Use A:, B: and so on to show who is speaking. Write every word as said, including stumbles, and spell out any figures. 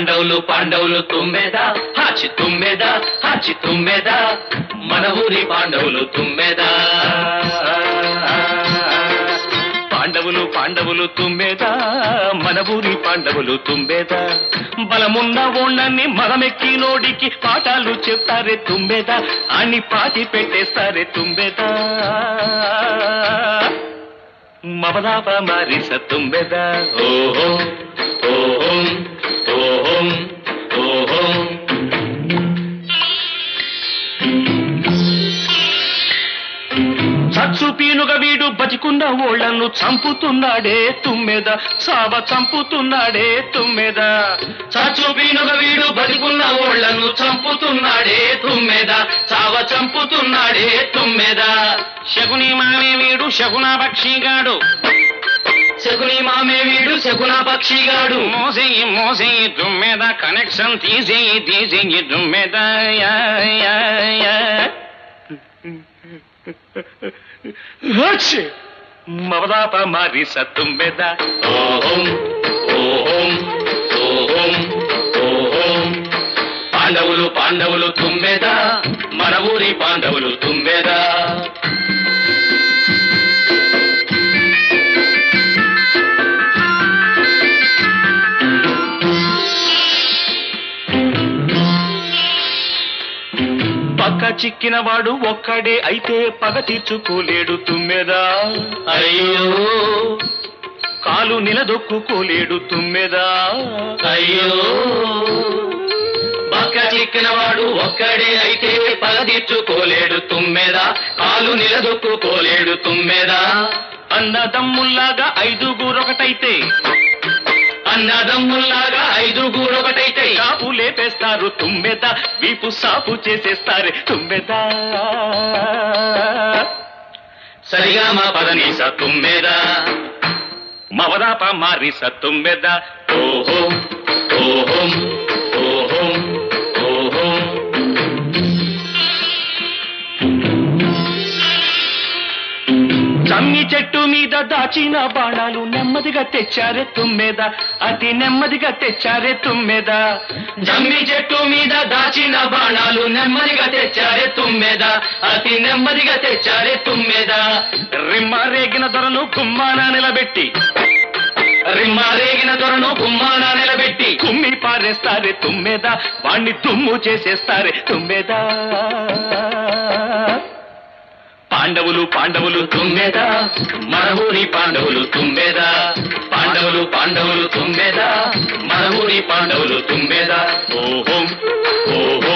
A: పాండవులు పాండవులు తుమ్మెద హాచి తుమ్మెద హాచి తుమ్మెద మన ఊరి పాండవులు తుమ్మెద పాండవులు పాండవులు తుమ్మెద మన ఊరి పాండవులు తుమ్మెద బలమున్న ఓణ్ణని మగమెక్కి నోడికి పాఠాలు చెప్తారే తుమ్మెద అని పాతి పెట్టేస్తారే తుమ్మెద మమదాప మారిస తుమ్మెద ఓహో ఓహో ఓహో ఓహో చచ్చు పీనుగ వీడు బతికున్న ఓళ్లను చంపుతున్నాడే తుమ్మెద సావ చంపుతున్నాడే తుమ్మెద చచ్చు పీనుగ వీడు బతికున్న ఓళ్లను చంపుతున్నాడే తుమ్మెద సావ చంపుతున్నాడే తుమ్మెద శకుని మామే వీడు శకున పక్షిగాడు శకుని మామే వీడు శకున పక్షిగాడు మోసేయి మోసేయి తుమ్మెద కనెక్షన్ తీసేయి తీసేయి తుమ్మెద మమదాప మారిస తుమ్మెద ఓహోం ఓహోం ఓహోం ఓహోం పాండవులు పాండవులు తుమ్మెద మన ఊరి పాండవులు తుమ్మెద పక్క చిక్కిన వాడు ఒక్కడే అయితే పగ తీర్చుకోలేడు తుమ్మెద అయ్యో కాలు నిలదొక్కుకోలేడు తుమ్మెద అయ్యో పక్క చిక్కిన వాడు ఒక్కడే అయితే పగ తీర్చుకోలేడు తుమ్మెద కాలు నిలదొక్కుకోలేడు తుమ్మెద అన్నదమ్ముల్లాగా ఐదుగురొకటైతే అన్నదమ్ముల్లాగా ఐదుగురొకటైతే కాపు లేపేస్తారు తుమ్మెద వీపు సాపు చేసేస్తారు తుమ్మెద సరిగా మా పదనీస తుమ్మెద మవదాప మారిస తుమ్మెద ఓహో ఓహో ఓహో ఓహో జమ్మి చెట్టు మీద దాచిన బాణాలు నెమ్మదిగా తెచ్చారే తుమ్మెద అతి నెమ్మదిగా తెచ్చారే తుమ్మెద జమ్మి చెట్టు మీద దాచిన బాణాలు నెమ్మదిగా తెచ్చారే తుమ్మెద అతి నెమ్మదిగా తెచ్చారే తుమ్మెద రిమ్మ రేగిన దొరను గుమ్మాన నిలబెట్టి రిమ్మ రేగిన దొరను గుమ్మాన నిలబెట్టి కుమ్మి పారేస్తారే తుమ్మెద వాణ్ణి దుమ్ము చేసేస్తారే తుమ్మెద పాండవులు పాండవులు తుమ్మెద మన ఊరి పాండవులు తుమ్మెద పాండవులు పాండవులు తుమ్మెద మన ఊరి పాండవులు తుమ్మెద ఓహో ఓహో